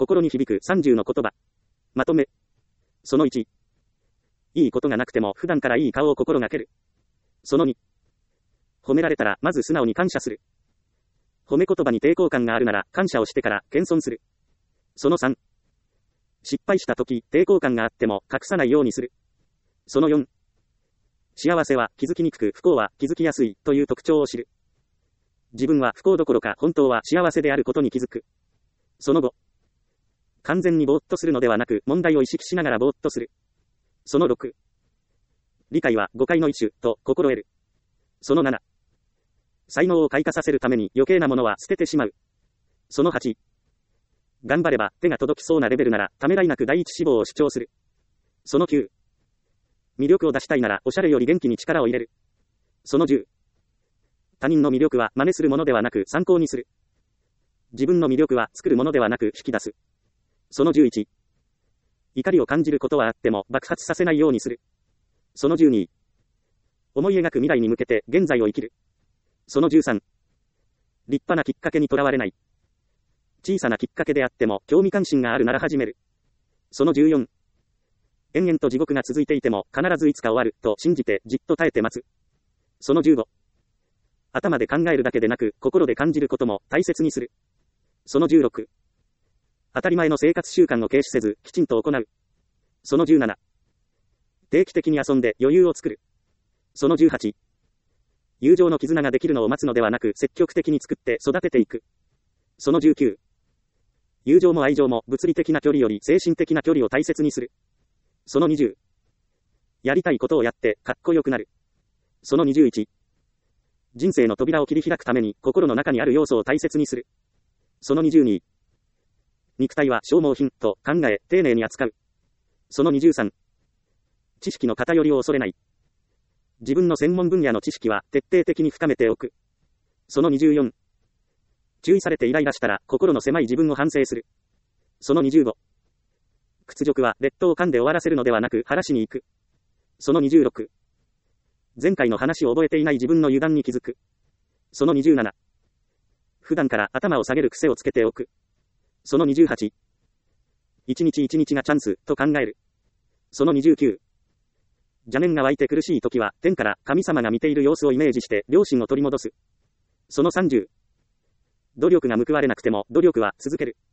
心に響く30の言葉。まとめ。その1。いいことがなくても普段からいい顔を心がける。その2。褒められたらまず素直に感謝する。褒め言葉に抵抗感があるなら感謝をしてから謙遜する。その3。失敗した時抵抗感があっても隠さないようにする。その4。幸せは気づきにくく不幸は気づきやすいという特徴を知る。自分は不幸どころか本当は幸せであることに気づく。その5。完全にぼーっとするのではなく問題を意識しながらぼーっとする。その6。理解は誤解の一種と心得る。その7。才能を開花させるために余計なものは捨ててしまう。その8。頑張れば手が届きそうなレベルならためらいなく第一志望を主張する。その9。魅力を出したいならおしゃれより元気に力を入れる。その10。他人の魅力は真似するものではなく参考にする。自分の魅力は作るものではなく引き出す。その11。怒りを感じることはあっても爆発させないようにする。その12。思い描く未来に向けて現在を生きる。その13。立派なきっかけにとらわれない。小さなきっかけであっても興味関心があるなら始める。その14。延々と地獄が続いていても必ずいつか終わると信じてじっと耐えて待つ。その15。頭で考えるだけでなく心で感じることも大切にする。その16。当たり前の生活習慣を軽視せずきちんと行う。その17。定期的に遊んで余裕を作る。その18。友情の絆ができるのを待つのではなく積極的に作って育てていく。その19。友情も愛情も物理的な距離より精神的な距離を大切にする。その20。やりたいことをやってかっこよくなる。その21。人生の扉を切り開くために心の中にある要素を大切にする。その22。肉体は消耗品と考え丁寧に扱う。その23。知識の偏りを恐れない。自分の専門分野の知識は徹底的に深めておく。その24。注意されてイライラしたら心の狭い自分を反省する。その25。屈辱は劣等を噛んで終わらせるのではなく晴らしに行く。その26。前回の話を覚えていない自分の油断に気づく。その27。普段から頭を下げる癖をつけておく。その28。一日一日がチャンスと考える。その29。邪念が湧いて苦しい時は天から神様が見ている様子をイメージして良心を取り戻す。その30。努力が報われなくても努力は続ける。